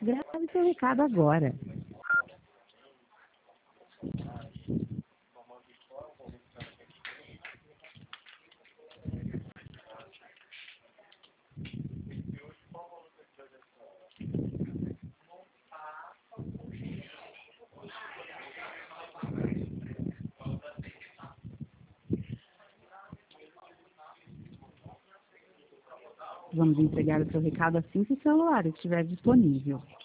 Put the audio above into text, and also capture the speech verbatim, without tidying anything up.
Grave seu recado agora. Vamos entregar o seu recado assim que o celular estiver disponível.